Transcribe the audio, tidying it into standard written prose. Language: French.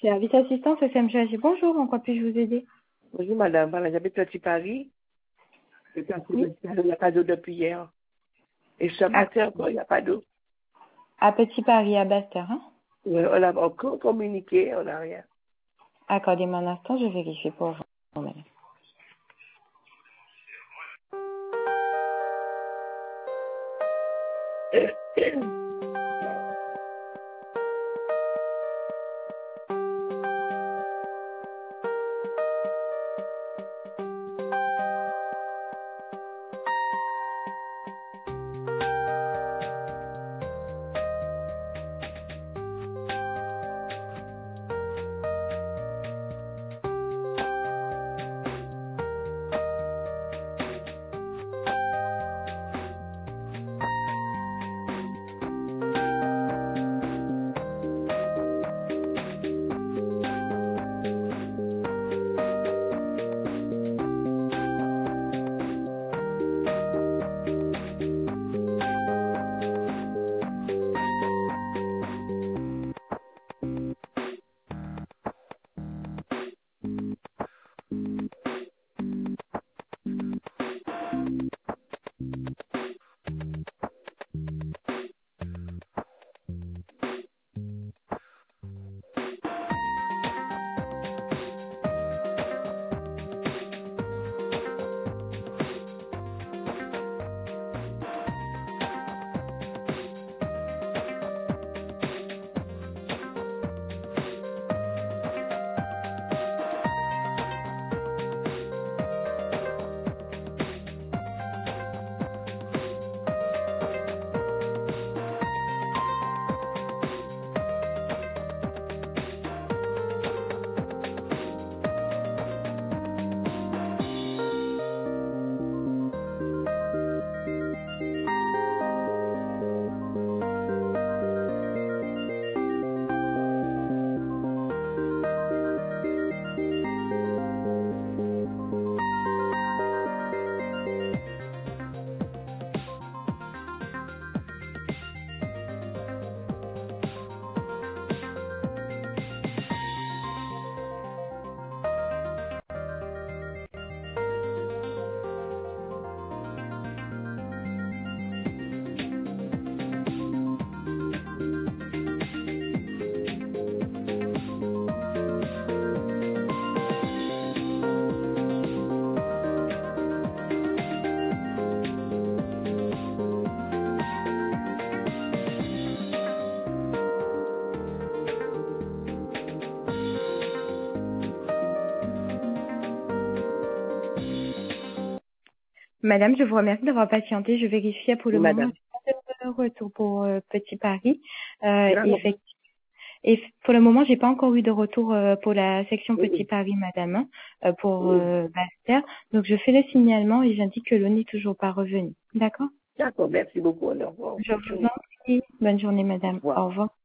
Service assistance SMGAG. Bonjour, en quoi puis-je vous aider? Bonjour madame, voilà, j'habite Petit Paris. J'étais à Oui. il n'y a pas d'eau depuis hier. Et ce matin, bon, il n'y a pas d'eau. À Petit Paris, à Basse-Terre, hein? Ouais, on a encore communiqué, on n'a rien. Accordez-moi un instant, je vérifie pour vous. Madame. Madame, je vous remercie d'avoir patienté. Je vérifiais pour le Oui, moment. madame. J'ai pas de retour pour Petit Paris. D'accord. Et pour le moment, j'ai pas encore eu de retour pour la section Petit Oui, Paris, madame, hein, pour oui. Basse-Terre. Donc, je fais le signalement et j'indique que l'eau n'est toujours pas revenue. D'accord? D'accord, merci beaucoup. Au revoir. Je vous en prie. Bonne journée, Au madame. revoir. Au revoir.